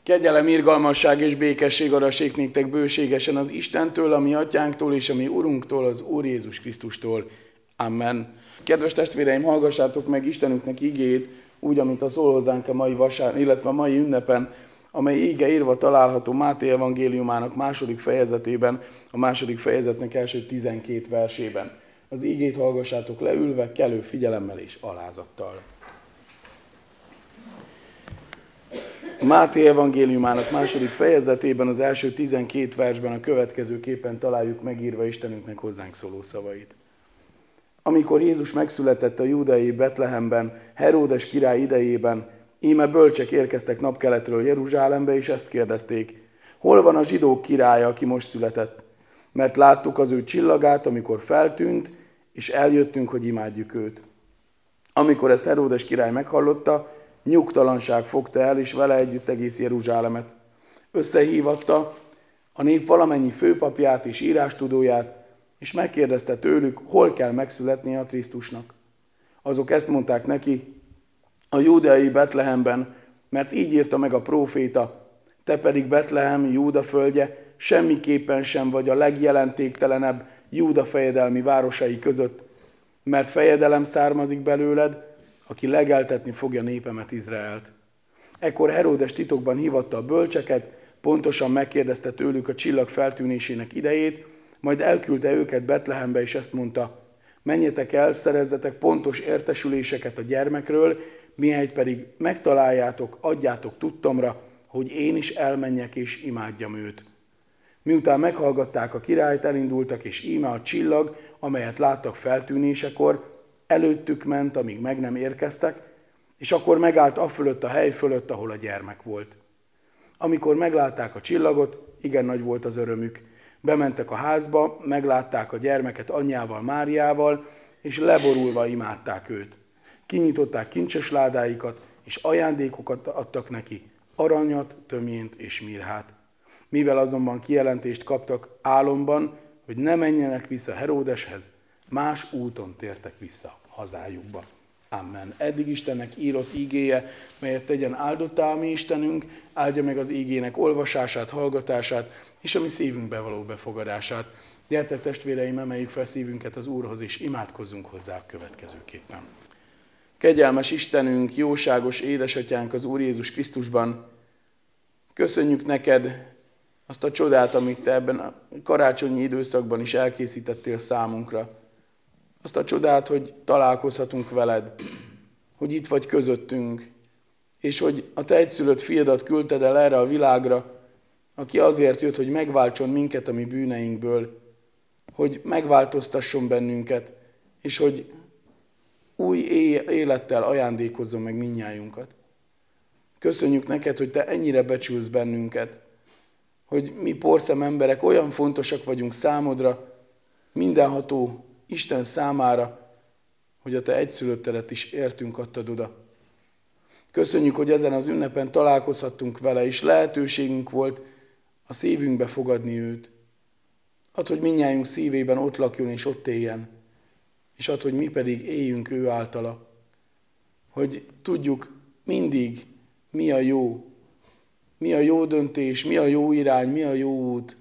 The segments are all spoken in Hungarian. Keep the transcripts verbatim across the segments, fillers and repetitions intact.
Kegyelem, irgalmasság és békesség adassék néktek bőségesen az Istentől, a mi atyánktól és a mi Urunktól, az Úr Jézus Krisztustól. Amen. Kedves testvéreim, hallgassátok meg Istenünknek igéjét, úgy, amit a szól hozzánk a mai vasárnap, illetve a mai ünnepen, amely íge írva található Máté evangéliumának második fejezetében, a második fejezetnek első tizenkét versében. Az ígét hallgassátok leülve, kellő figyelemmel és alázattal. Máté evangéliumának második fejezetében az első tizenkét versben a következőképpen találjuk megírva Istenünknek hozzánk szóló szavait. Amikor Jézus megszületett a júdeai Betlehemben, Heródes király idejében, íme bölcsek érkeztek napkeletről Jeruzsálembe, és ezt kérdezték: hol van a zsidók királya, aki most született? Mert láttuk az ő csillagát, amikor feltűnt, és eljöttünk, hogy imádjuk őt. Amikor ezt Heródes király meghallotta, nyugtalanság fogta el, és vele együtt egész Jeruzsálemet. Összehívatta a nép valamennyi főpapját és írástudóját, és megkérdezte tőlük, hol kell megszületnie a Krisztusnak. Azok ezt mondták neki: a júdeai Betlehemben, mert így írta meg a próféta: te pedig Betlehem, Júda földje, semmiképpen sem vagy a legjelentéktelenebb Júda fejedelmi városai között, mert fejedelem származik belőled, aki legeltetni fogja népemet, Izraelt. Ekkor Heródes titokban hívatta a bölcseket, pontosan megkérdezte tőlük a csillag feltűnésének idejét, majd elküldte őket Betlehembe, és ezt mondta: menjetek el, szerezzetek pontos értesüléseket a gyermekről, mihelyt pedig megtaláljátok, adjátok tudtomra, hogy én is elmenjek és imádjam őt. Miután meghallgatták a királyt, elindultak, és íme a csillag, amelyet láttak feltűnésekor, előttük ment, amíg meg nem érkeztek, és akkor megállt afölött a hely fölött, ahol a gyermek volt. Amikor meglátták a csillagot, igen nagy volt az örömük. Bementek a házba, meglátták a gyermeket anyjával, Máriával, és leborulva imádták őt. Kinyitották kincses ládáikat, és ajándékokat adtak neki, aranyat, tömjént és mirhát. Mivel azonban kijelentést kaptak álomban, hogy ne menjenek vissza Heródeshez, más úton tértek vissza hazájukba. Amen. Eddig Istennek írott ígéje, melyet tegyen áldottá a mi Istenünk, áldja meg az ígének olvasását, hallgatását, és a mi szívünkbe való befogadását. Gyertek testvéreim, emeljük fel szívünket az Úrhoz, és imádkozzunk hozzá a következőképpen. Kegyelmes Istenünk, jóságos édesatyánk az Úr Jézus Krisztusban, köszönjük neked azt a csodát, amit te ebben a karácsonyi időszakban is elkészítettél számunkra. Azt a csodát, hogy találkozhatunk veled, hogy itt vagy közöttünk, és hogy a te egyszülött fiadat küldted el erre a világra, aki azért jött, hogy megváltson minket a mi bűneinkből, hogy megváltoztasson bennünket, és hogy új élettel ajándékozzon meg mindnyájunkat. Köszönjük neked, hogy te ennyire becsülsz bennünket, hogy mi porszem emberek olyan fontosak vagyunk számodra, mindenható Isten számára, hogy a te egyszülöttedet is értünk adtad oda. Köszönjük, hogy ezen az ünnepen találkozhattunk vele, és lehetőségünk volt a szívünkbe fogadni őt. Add, hogy mindnyájunk szívében ott lakjon és ott éljen, és add, hogy mi pedig éljünk ő általa. Hogy tudjuk mindig, mi a jó, mi a jó döntés, mi a jó irány, mi a jó út,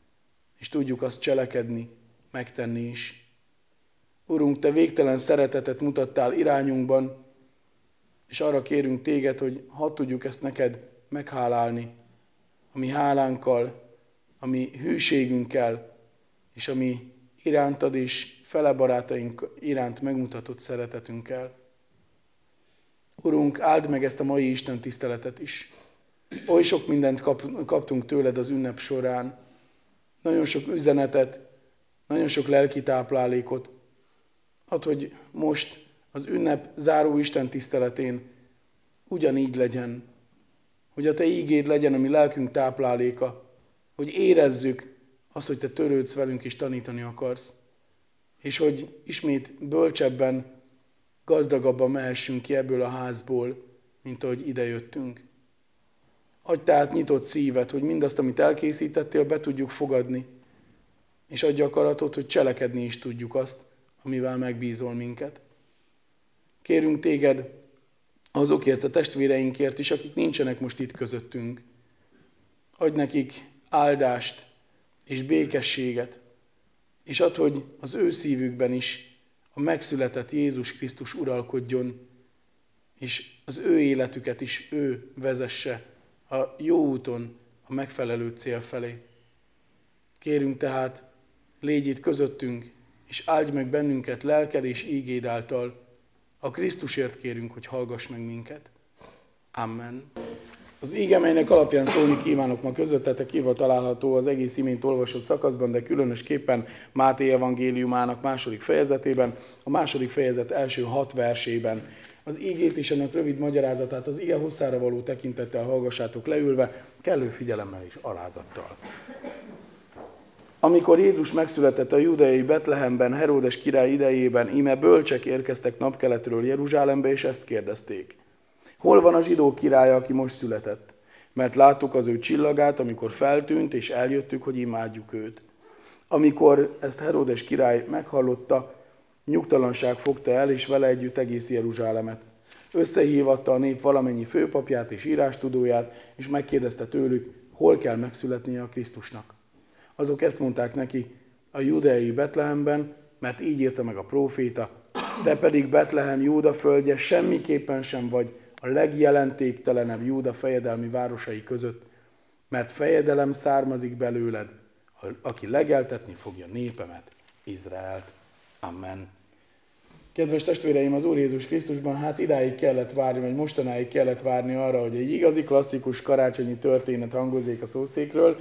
és tudjuk azt cselekedni, megtenni is. Urunk, te végtelen szeretetet mutattál irányunkban, és arra kérünk téged, hogy hadd tudjuk ezt neked meghálálni, a mi hálánkkal, a mi hűségünkkel, és a mi irántad és fele barátaink iránt megmutatott szeretetünkkel. Urunk, áld meg ezt a mai Isten tiszteletet is. Oly sok mindent kap, kaptunk tőled az ünnep során. Nagyon sok üzenetet, nagyon sok lelki táplálékot. Add, hogy most az ünnep záró Isten tiszteletén ugyanígy legyen, hogy a te ígéd legyen a mi lelkünk tápláléka, hogy érezzük azt, hogy te törődsz velünk és tanítani akarsz, és hogy ismét bölcsebben, gazdagabban mehessünk ki ebből a házból, mint ahogy idejöttünk. Adj tehát nyitott szívet, hogy mindazt, amit elkészítettél, be tudjuk fogadni, és adj akaratot, hogy cselekedni is tudjuk azt, amivel megbízol minket. Kérünk téged azokért a testvéreinkért is, akik nincsenek most itt közöttünk. adj nekik áldást és békességet, és add, hogy az ő szívükben is a megszületett Jézus Krisztus uralkodjon, és az ő életüket is ő vezesse a jó úton, a megfelelő cél felé. Kérünk tehát, légy itt közöttünk, és áldj meg bennünket lelked és ígéd által. A Krisztusért kérünk, hogy hallgass meg minket. Amen. Az íge, melynek alapján szólni kívánok ma közöttetek, írva található az egész imént olvasott szakaszban, de különösképpen Máté evangéliumának második fejezetében, a második fejezet első hat versében. Az ígét és ennek rövid magyarázatát az ige hosszára való tekintettel hallgassátok leülve, kellő figyelemmel és alázattal. Amikor Jézus megszületett a júdeai Betlehemben, Heródes király idejében, íme bölcsek érkeztek napkeletről Jeruzsálembe, és ezt kérdezték. Hol van a zsidó királya, aki most született? Mert láttuk az ő csillagát, amikor feltűnt, és eljöttük, hogy imádjuk őt. Amikor ezt Heródes király meghallotta, nyugtalanság fogta el, és vele együtt egész Jeruzsálemet. Összehívatta a nép valamennyi főpapját és írástudóját, és megkérdezte tőlük, hol kell megszületnie a Krisztusnak. Azok ezt mondták neki, a júdeai Betlehemben, mert így írta meg a próféta, te pedig Betlehem Júda földje semmiképpen sem vagy a legjelentéktelenebb Júda fejedelmi városai között, mert fejedelem származik belőled, aki legeltetni fogja népemet, Izraelt. Amen. Kedves testvéreim, az Úr Jézus Krisztusban hát idáig kellett várni, vagy mostanáig kellett várni arra, hogy egy igazi klasszikus karácsonyi történet hangozzék a szószékről,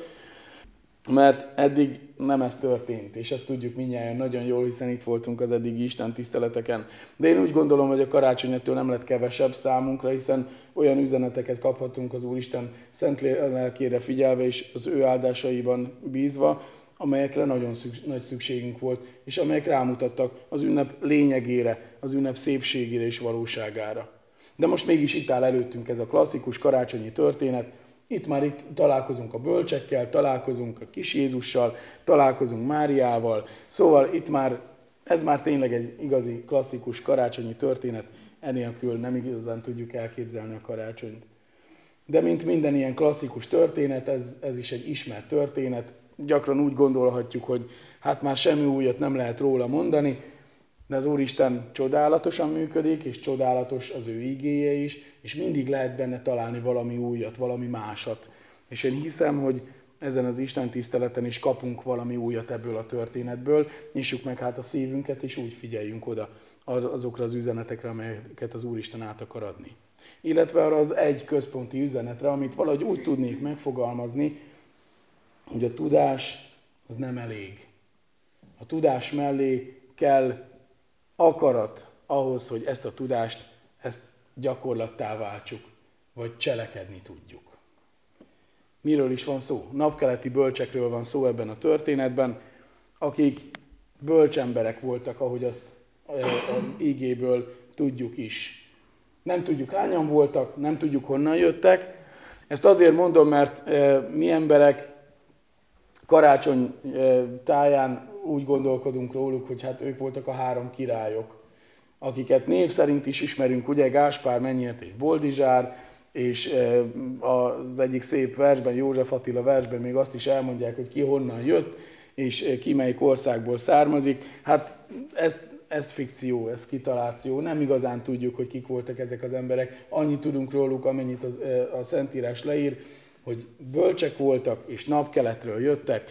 mert eddig nem ez történt, és ezt tudjuk mindnyájan nagyon jól, hiszen itt voltunk az eddigi Isten tiszteleteken. De én úgy gondolom, hogy a karácsony ettől nem lett kevesebb számunkra, hiszen olyan üzeneteket kaphatunk az Úristen szent lelkére figyelve, és az ő áldásaiban bízva, amelyekre nagyon szükség, nagy szükségünk volt, és amelyek rámutattak az ünnep lényegére, az ünnep szépségére és valóságára. De most mégis itt áll előttünk ez a klasszikus karácsonyi történet. Itt már itt találkozunk a bölcsekkel, találkozunk a kis Jézussal, találkozunk Máriával, szóval itt már, ez már tényleg egy igazi klasszikus karácsonyi történet, enélkül nem igazán tudjuk elképzelni a karácsonyt. De mint minden ilyen klasszikus történet, ez, ez is egy ismert történet, gyakran úgy gondolhatjuk, hogy hát már semmi újat nem lehet róla mondani, de az Úristen csodálatosan működik, és csodálatos az ő igéje is, és mindig lehet benne találni valami újat, valami másat. És én hiszem, hogy ezen az Isten tiszteleten is kapunk valami újat ebből a történetből, nyissuk meg hát a szívünket, és úgy figyeljünk oda azokra az üzenetekre, amelyeket az Úristen át akar adni. Illetve arra az egy központi üzenetre, amit valahogy úgy tudnék megfogalmazni, hogy a tudás az nem elég. A tudás mellé kell akarat ahhoz, hogy ezt a tudást, ezt gyakorlattá váltsuk, vagy cselekedni tudjuk. Miről is van szó? Napkeleti bölcsekről van szó ebben a történetben, akik bölcsemberek voltak, ahogy azt az ígéből tudjuk is. Nem tudjuk, hányan voltak, nem tudjuk, honnan jöttek. Ezt azért mondom, mert mi emberek karácsony táján úgy gondolkodunk róluk, hogy hát ők voltak a három királyok, akiket név szerint is ismerünk, ugye Gáspár, Mennyért és Boldizsár, és az egyik szép versben, József Attila versben még azt is elmondják, hogy ki honnan jött, és ki melyik országból származik. Hát ez, ez fikció, ez kitaláció, nem igazán tudjuk, hogy kik voltak ezek az emberek. Annyit tudunk róluk, amennyit az, a Szentírás leír, hogy bölcsek voltak, és napkeletről jöttek,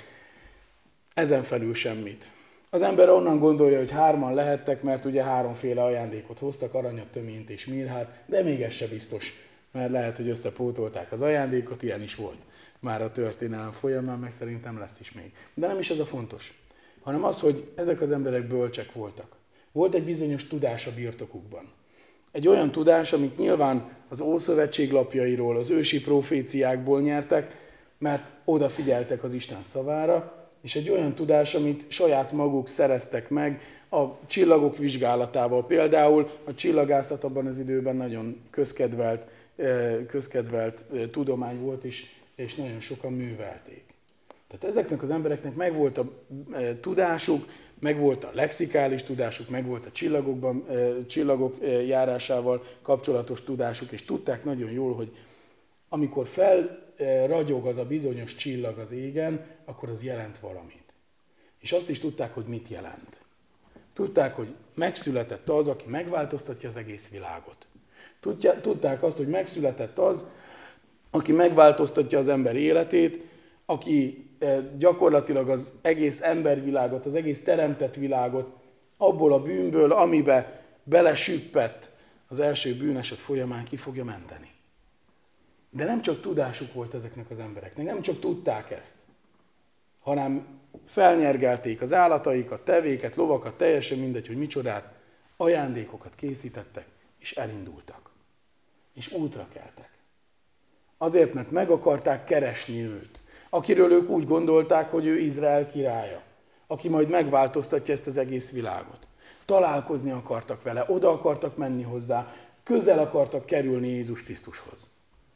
ezen felül semmit. Az ember onnan gondolja, hogy hárman lehettek, mert ugye háromféle ajándékot hoztak, aranyat, töményt és mirhát, de még ez se biztos, mert lehet, hogy összepótolták az ajándékot, ilyen is volt már a történelem folyamán, meg szerintem lesz is még. De nem is ez a fontos, hanem az, hogy ezek az emberek bölcsek voltak. Volt egy bizonyos tudás a birtokukban. Egy olyan tudás, amit nyilván az Ószövetség lapjairól, az ősi proféciákból nyertek, mert odafigyeltek az Isten szavára, és egy olyan tudás, amit saját maguk szereztek meg a csillagok vizsgálatával. Például a csillagászat abban az időben nagyon közkedvelt, közkedvelt tudomány volt, és, és nagyon sokan művelték. Tehát ezeknek az embereknek megvolt a tudásuk, megvolt a lexikális tudásuk, megvolt a csillagokban, csillagok járásával kapcsolatos tudásuk, és tudták nagyon jól, hogy amikor felragyog az a bizonyos csillag az égen, akkor az jelent valamit. És azt is tudták, hogy mit jelent. Tudták, hogy megszületett az, aki megváltoztatja az egész világot. Tudták azt, hogy megszületett az, aki megváltoztatja az ember életét, aki gyakorlatilag az egész embervilágot, az egész teremtett világot abból a bűnből, amibe belesüppett az első bűneset folyamán, ki fogja menteni. De nem csak tudásuk volt ezeknek az embereknek, nem csak tudták ezt, hanem felnyergelték az állataikat, tevéket, lovakat, teljesen mindegy, hogy micsodát, ajándékokat készítettek, és elindultak. És útra keltek. Azért, mert meg akarták keresni őt, akiről ők úgy gondolták, hogy ő Izrael királya, aki majd megváltoztatja ezt az egész világot. Találkozni akartak vele, oda akartak menni hozzá, közel akartak kerülni Jézus Krisztushoz.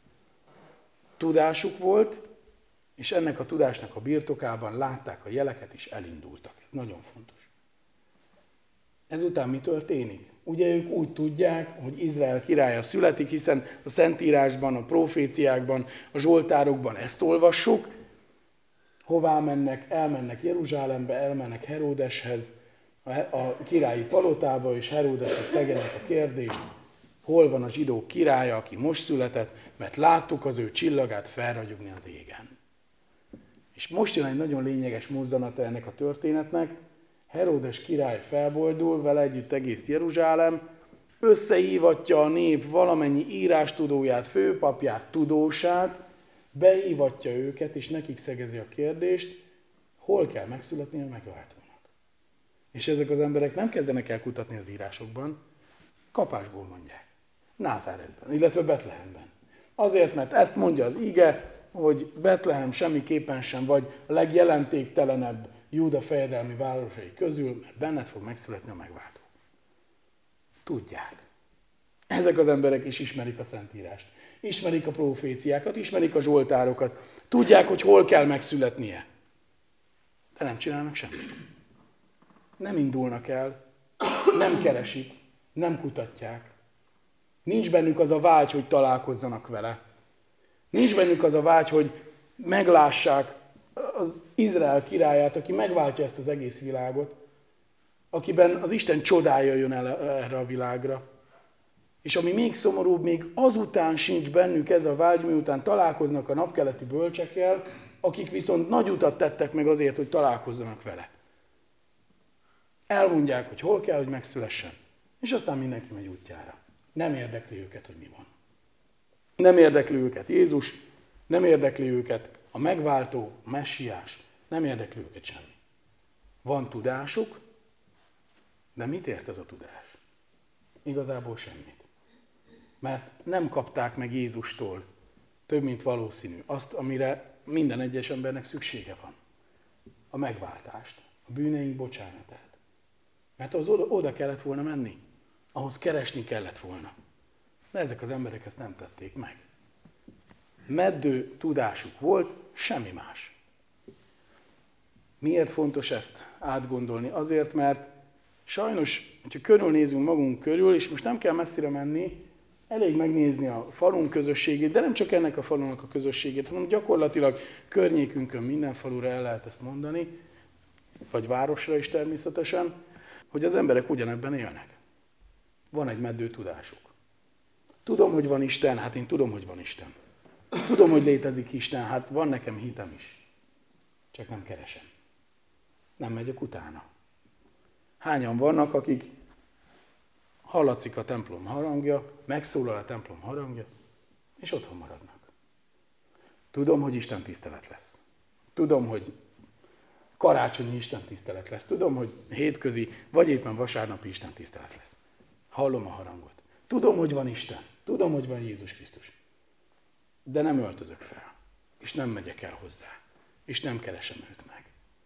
Tudásuk volt, és ennek a tudásnak a birtokában látták a jeleket, és elindultak. Ez nagyon fontos. Ezután mi történik? Ugye ők úgy tudják, hogy Izrael királya születik, hiszen a Szentírásban, a proféciákban, a zsoltárokban ezt olvassuk. Hová mennek? Elmennek Jeruzsálembe, elmennek Heródeshez, a királyi palotába, és Heródesnek szegelik a kérdést, hol van a zsidók királya, aki most született, mert láttuk az ő csillagát felragyogni az égen. És most jön egy nagyon lényeges mozzanata ennek a történetnek. Heródes király felboldul, vele együtt egész Jeruzsálem, összehívatja a nép valamennyi írástudóját, főpapját, tudósát, behívatja őket, és nekik szegezi a kérdést, hol kell megszületni a megváltónak. És ezek az emberek nem kezdenek el kutatni az írásokban, kapásból mondják. Názáretben, illetve Betlehemben. Azért, mert ezt mondja az ige, hogy Betlehem semmiképpen sem vagy a legjelentéktelenebb Júda fejedelmi városai közül, mert benned fog megszületni a megváltó. Tudják. Ezek az emberek is ismerik a Szentírást. Ismerik a proféciákat, ismerik a zsoltárokat. Tudják, hogy hol kell megszületnie. De nem csinálnak semmit. Nem indulnak el, nem keresik, nem kutatják. Nincs bennük az a vágy, hogy találkozzanak vele. Nincs bennük az a vágy, hogy meglássák az Izrael királyát, aki megváltja ezt az egész világot, akiben az Isten csodája jön el erre a világra. És ami még szomorúbb, még azután sincs bennük ez a vágy, miután találkoznak a napkeleti bölcsekkel, akik viszont nagy utat tettek meg azért, hogy találkozzanak vele. Elmondják, hogy hol kell, hogy megszülessen, és aztán mindenki megy útjára. Nem érdekli őket, hogy mi van. Nem érdekli őket Jézus, nem érdekli őket a megváltó, a messiás, nem érdekli őket semmi. Van tudásuk, de mit ért ez a tudás? Igazából semmit. Mert nem kapták meg Jézustól, több mint valószínű, azt, amire minden egyes embernek szüksége van. A megváltást, a bűneink bocsánatát. Mert az oda, oda kellett volna menni, ahhoz keresni kellett volna. De ezek az emberek ezt nem tették meg. Meddő tudásuk volt, semmi más. Miért fontos ezt átgondolni? Azért, mert sajnos, hogyha körülnézünk magunk körül, és most nem kell messzire menni, elég megnézni a falunk közösségét, de nem csak ennek a falunak a közösségét, hanem gyakorlatilag környékünkön minden falura el lehet ezt mondani, vagy városra is természetesen, hogy az emberek ugyanebben élnek. Van egy meddő tudásuk. Tudom, hogy van Isten, hát én tudom, hogy van Isten. Tudom, hogy létezik Isten, hát van nekem hitem is. Csak nem keresem. Nem megyek utána. Hányan vannak, akik hallatszik a templom harangja, megszólal a templom harangja, és otthon maradnak. Tudom, hogy Isten tisztelet lesz. Tudom, hogy karácsonyi Isten tisztelet lesz. Tudom, hogy hétközi, vagy éppen vasárnapi Isten tisztelet lesz. Hallom a harangot. Tudom, hogy van Isten. Tudom, hogy van Jézus Krisztus. De nem öltözök fel. És nem megyek el hozzá. És nem keresem őt meg.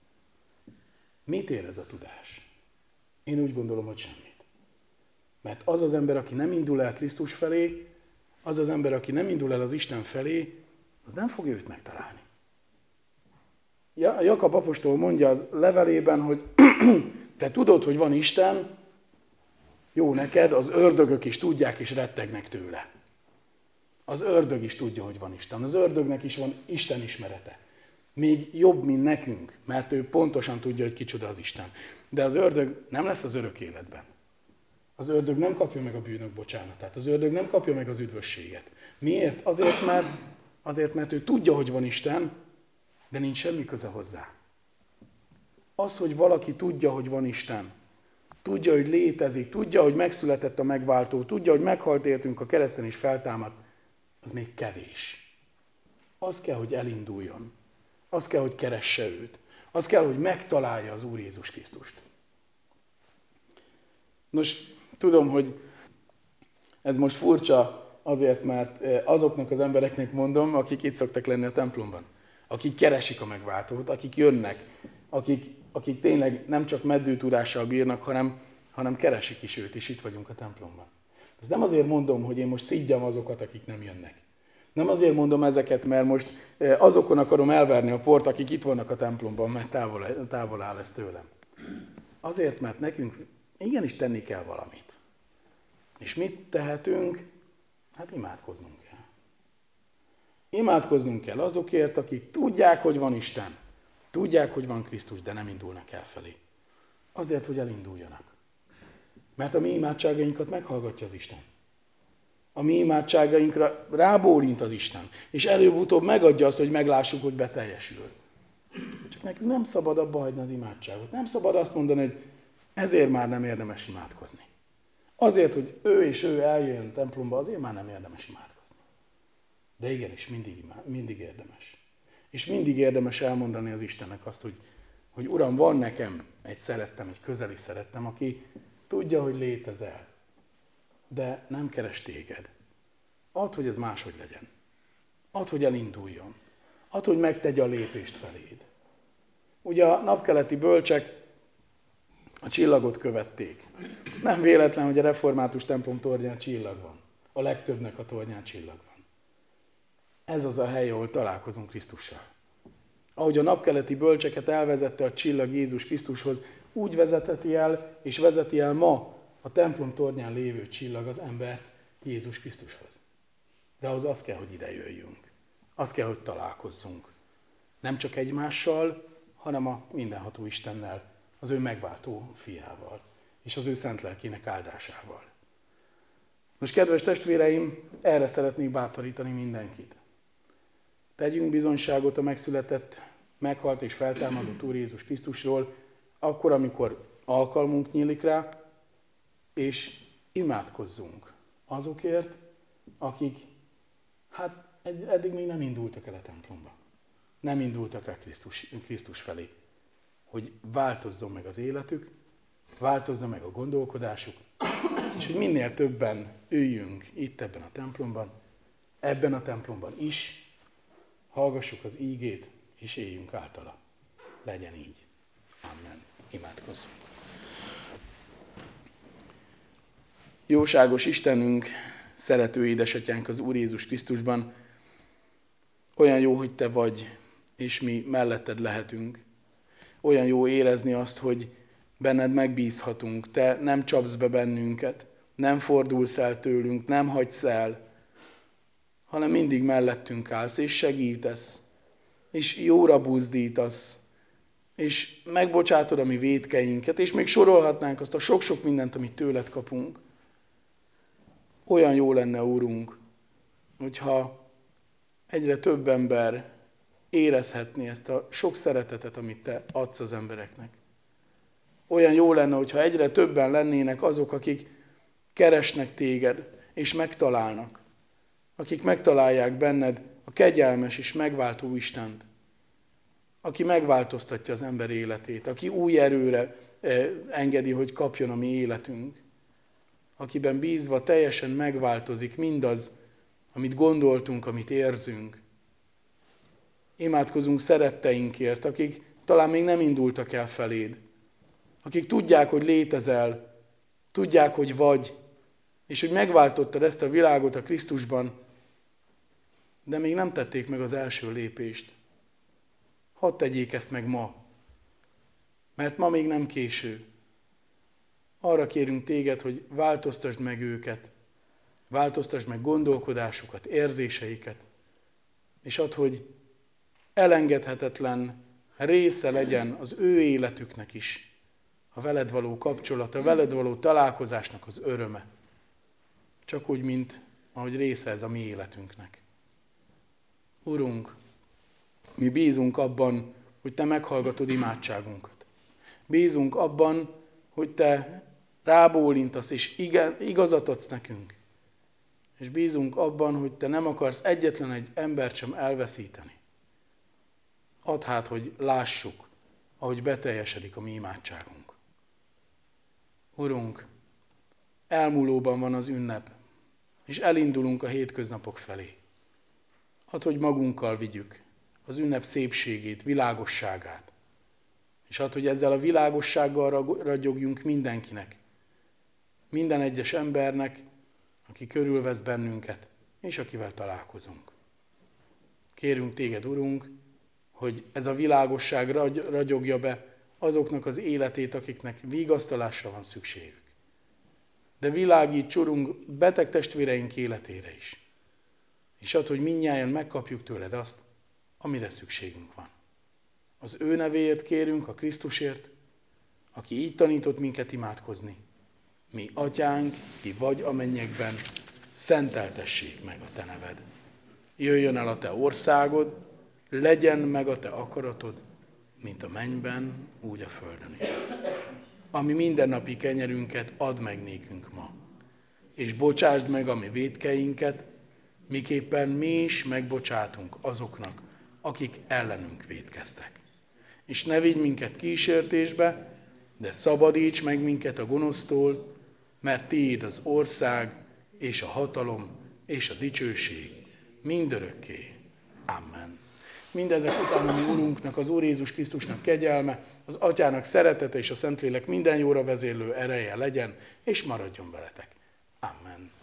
Mit ér ez a tudás? Én úgy gondolom, hogy semmit. Mert az az ember, aki nem indul el Krisztus felé, az az ember, aki nem indul el az Isten felé, az nem fogja őt megtalálni. Jakab apostol mondja az levelében, hogy te tudod, hogy van Isten, jó neked, az ördögök is tudják és rettegnek tőle. Az ördög is tudja, hogy van Isten. Az ördögnek is van Isten ismerete. Még jobb, mint nekünk, mert ő pontosan tudja, hogy kicsoda az Isten. De az ördög nem lesz az örök életben. Az ördög nem kapja meg a bűnök bocsánatát. Az ördög nem kapja meg az üdvösséget. Miért? Azért, mert, azért, mert ő tudja, hogy van Isten, de nincs semmi köze hozzá. Az, hogy valaki tudja, hogy van Isten, tudja, hogy létezik, tudja, hogy megszületett a megváltó, tudja, hogy meghalt értünk a kereszten és feltámad, az még kevés. Az kell, hogy elinduljon. Az kell, hogy keresse őt. Az kell, hogy megtalálja az Úr Jézus Krisztust. Nos, tudom, hogy ez most furcsa azért, mert azoknak az embereknek mondom, akik itt szoktak lenni a templomban. Akik keresik a megváltót, akik jönnek, akik, akik tényleg nem csak meddőtudással bírnak, hanem, hanem keresik is őt, és itt vagyunk a templomban. Ez nem azért mondom, hogy én most szidjam azokat, akik nem jönnek. Nem azért mondom ezeket, mert most azokon akarom elverni a port, akik itt vannak a templomban, mert távol, távol áll ez tőlem. Azért, mert nekünk igenis tenni kell valamit. És mit tehetünk? Hát imádkoznunk kell. Imádkoznunk kell azokért, akik tudják, hogy van Isten. Tudják, hogy van Krisztus, de nem indulnak el felé. Azért, hogy elinduljanak. Mert a mi imádságainkat meghallgatja az Isten. A mi imádságainkra rábólint az Isten. És előbb-utóbb megadja azt, hogy meglássuk, hogy beteljesül. Csak nekünk nem szabad abba hagyni az imádságot. Nem szabad azt mondani, hogy ezért már nem érdemes imádkozni. Azért, hogy ő és ő eljön templomba, azért már nem érdemes imádkozni. De igenis, mindig, mindig érdemes. És mindig érdemes elmondani az Istennek azt, hogy, hogy Uram, van nekem egy szerettem, egy közeli szerettem, aki tudja, hogy létezel, de nem keres téged. Add, hogy ez máshogy legyen. Add, hogy elinduljon. Add, hogy megtegye a lépést feléd. Ugye a napkeleti bölcsek a csillagot követték. Nem véletlen, hogy a református templom tornyán csillag van. A legtöbbnek a tornyán csillag van. Ez az a hely, ahol találkozunk Krisztussal. Ahogy a napkeleti bölcseket elvezette a csillag Jézus Krisztushoz, úgy vezetheti el, és vezeti el ma a templom tornyán lévő csillag az embert Jézus Krisztushoz. De ahhoz az kell, hogy ide jöjjünk. Az kell, hogy találkozzunk. Nem csak egymással, hanem a mindenható Istennel, az ő megváltó fiával, és az ő szent lelkének áldásával. Most, kedves testvéreim, erre szeretnék bátorítani mindenkit. Tegyünk bizonyságot a megszületett, meghalt és feltámadott Úr Jézus Krisztusról, akkor, amikor alkalmunk nyílik rá, és imádkozzunk azokért, akik hát eddig még nem indultak el a templomba. Nem indultak el Krisztus, Krisztus felé. Hogy változzon meg az életük, változzon meg a gondolkodásuk, és hogy minél többen üljünk itt ebben a templomban, ebben a templomban is, hallgassuk az ígét, és éljünk általa. Legyen így. Amen. Imádkozzunk. Jóságos Istenünk, szerető édesatyánk az Úr Jézus Krisztusban, olyan jó, hogy Te vagy, és mi melletted lehetünk. Olyan jó érezni azt, hogy benned megbízhatunk. Te nem csapsz be bennünket, nem fordulsz el tőlünk, nem hagysz el, hanem mindig mellettünk állsz, és segítesz, és jóra buzdítasz, és megbocsátod a mi vétkeinket, és még sorolhatnánk azt a sok-sok mindent, amit tőled kapunk. Olyan jó lenne, Úrunk, hogyha egyre több ember érezhetné ezt a sok szeretetet, amit Te adsz az embereknek. Olyan jó lenne, hogyha egyre többen lennének azok, akik keresnek Téged, és megtalálnak. Akik megtalálják benned a kegyelmes és megváltó Istent. Aki megváltoztatja az ember életét, aki új erőre engedi, hogy kapjon a mi életünk. Akiben bízva teljesen megváltozik mindaz, amit gondoltunk, amit érzünk. Imádkozunk szeretteinkért, akik talán még nem indultak el feléd. Akik tudják, hogy létezel, tudják, hogy vagy, és hogy megváltottad ezt a világot a Krisztusban, de még nem tették meg az első lépést. Hadd tegyék ezt meg ma, mert ma még nem késő. Arra kérünk Téged, hogy változtasd meg őket, Változtasd meg gondolkodásukat, érzéseiket, és add, hogy elengedhetetlen része legyen az ő életüknek is a veled való kapcsolat, a veled való találkozásnak az öröme. Csak úgy, mint ahogy része ez a mi életünknek. Urunk, mi bízunk abban, hogy Te meghallgatod imádságunkat. Bízunk abban, hogy Te rábólintasz és igen, igazat adsz nekünk. És bízunk abban, hogy Te nem akarsz egyetlen egy embert sem elveszíteni. Add hát, hogy lássuk, ahogy beteljesedik a mi imádságunk. Urunk, elmúlóban van az ünnep, és elindulunk a hétköznapok felé. Add, hogy magunkkal vigyük az ünnep szépségét, világosságát. És add, hogy ezzel a világossággal ragyogjunk mindenkinek, minden egyes embernek, aki körülvesz bennünket, és akivel találkozunk. Kérünk Téged, Urunk, hogy ez a világosság ragyogja be azoknak az életét, akiknek vigasztalásra van szükségük. De világíts, Urunk, beteg testvéreink életére is. És add, hogy mindnyájan megkapjuk tőled azt, amire szükségünk van. Az ő nevéért kérünk, a Krisztusért, aki így tanított minket imádkozni. Mi, Atyánk, ki vagy a mennyekben, szenteltessék meg a Te neved. Jöjjön el a Te országod, legyen meg a Te akaratod, mint a mennyben, úgy a földön is. Ami mindennapi kenyerünket add meg nékünk ma, és bocsásd meg a mi vétkeinket, miképpen mi is megbocsátunk azoknak, akik ellenünk vétkeztek. És ne vigy minket kísértésbe, de szabadíts meg minket a gonosztól, mert Tiéd az ország, és a hatalom, és a dicsőség mindörökké. Amen. Mindezek után a mi Urunknak, az Úr Jézus Krisztusnak kegyelme, az Atyának szeretete és a Szentlélek minden jóra vezérlő ereje legyen, és maradjon veletek. Amen.